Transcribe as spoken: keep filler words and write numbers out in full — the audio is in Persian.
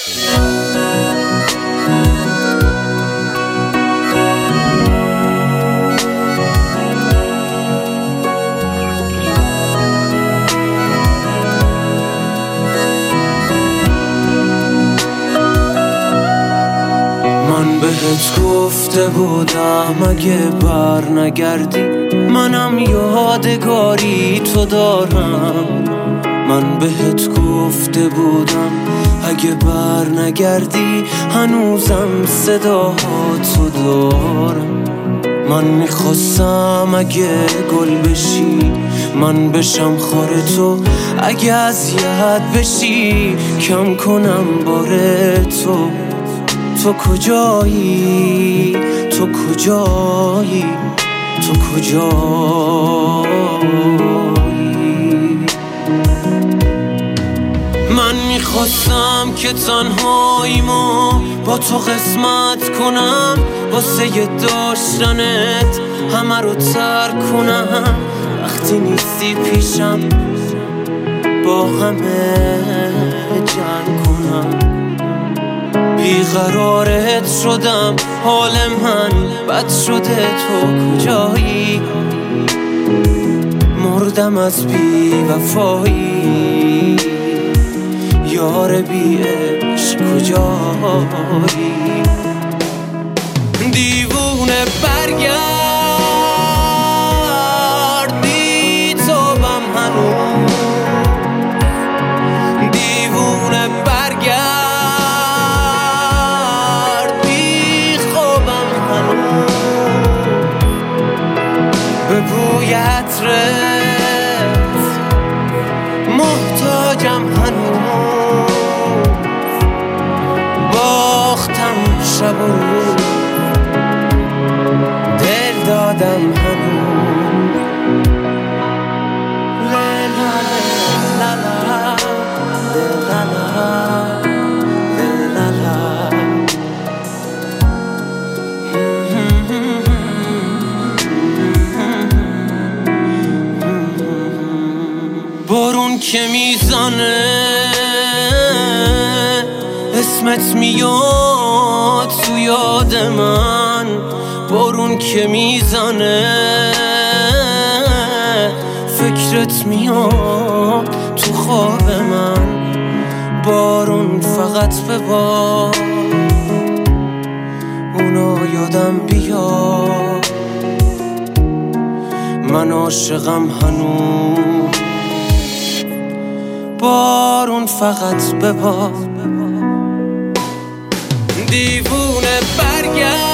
من بهت گفته بودم اگه بر نگردی منم یادگاری تو دارم. من بهت گفته بودم اگه بر نگردی هنوزم صداهاتو دارم. من میخواستم اگه گل بشی من بشم خار تو، اگه اذیت بشی کم کنم بار تو. تو کجایی؟ تو کجایی؟ تو کجایی؟ من میخواستم که تنهاییمو با تو قسمت کنم، واسه داشتنت همه رو ترک کنم. وقتی نیستی پیشم با همه جنگ کنم. بیقرارت شدم، حال من بد شده، تو کجایی؟ مردم از بی وفایی، یار بی عشق کجایی؟ دیوونه برگرد بی تابم هنوز، دیوونه برگرد بی خوابم هنوز، به بوی عطرت محتاجم هنوز، باختم شب و روز، دل دادم هنوز. لا لا لا لا لا لا. بارون که میزنه اسمت میاد تو یاد من، بارون که میزنه فکرت میاد تو خواب من. بارون فقط ببار اونا یادم بیاد، من عاشقم هنوز. بارون فقط ببار، دیوونه برگرد